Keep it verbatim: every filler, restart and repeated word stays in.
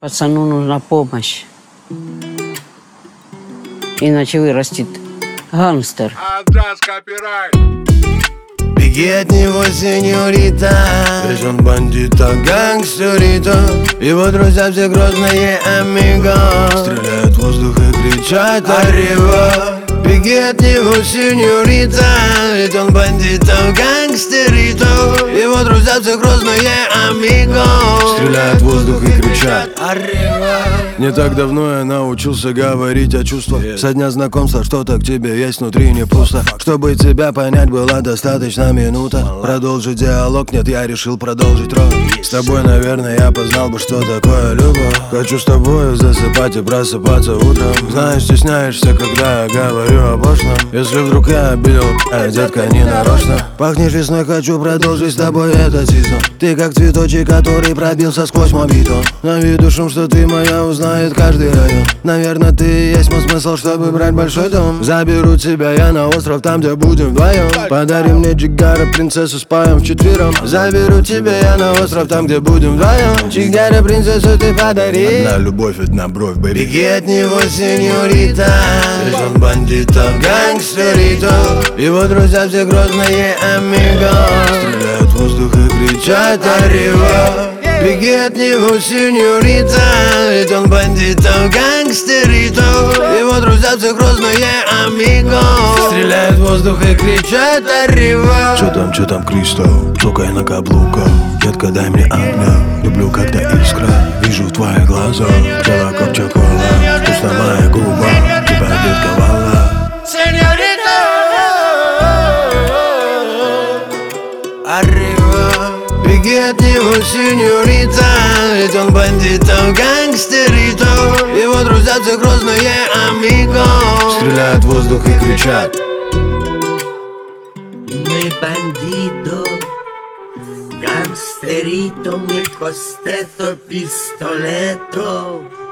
Пацану нужна помощь. Иначе вырастет гангстер. Беги от него, сеньорита, ведь он бандита, гангстерита. Его друзья все грозные амиго, стреляют в воздух и кричат «Arriba!». Беги от него, сеньорита, ведь он бандита, гангстерита. Его друзья все грозные амиго, стреляют в воздух и кричат «Arriba!». Не так давно я научился говорить о чувствах. Со дня знакомства что-то к тебе есть внутри, не пусто. Чтобы тебя понять, была достаточно минута. Продолжить диалог, нет, я решил продолжить рот. С тобой, наверное, я познал бы, что такое любовь. Хочу с тобой засыпать и просыпаться утром. Знаешь, стесняешься, когда я говорю о пошлом. Если вдруг я обидел, а детка, не нарочно. Пахнешь весной, хочу продолжить с тобой этот сезон. Ты как цветочек, который пробился сквозь мой бетон. На виду шум, что ты моя, узнает каждый район. Наверное, ты и есть мой смысл, чтобы брать большой дом. Заберу тебя я на остров, там, где будем вдвоем. Подари мне Джигара, принцессу, спаем вчетвером. Заберу тебя я на остров, там, где будем вдвоем. Джигара, принцессу ты подари. Одна любовь, одна бровь, бэби. Беги от него, сеньорита, ведь он бандита, гангстерита. Его друзья все грозные амиго, стреляют в воздух и кричат «Arriba!». Беги от него, сеньорита, ведь он бандита, гангстерита. Его друзья все грозные амиго, стреляют в воздух и кричат «Arriba!». Чё там, чё там, Кристо, цокай на каблуках. Детка, дай мне огня, люблю, когда искра. Вижу в твоих глазах, тело как чоколад. Вкусно моя губа, тебя детка вала. Сеньорита, Arriba! Беги от него, сеньорита, ведь он бандита, гангстерита. Его друзья все грозные амиго, стреляют в воздух и кричат. Me bandito, gangsterito, mi costeto, pistoletto.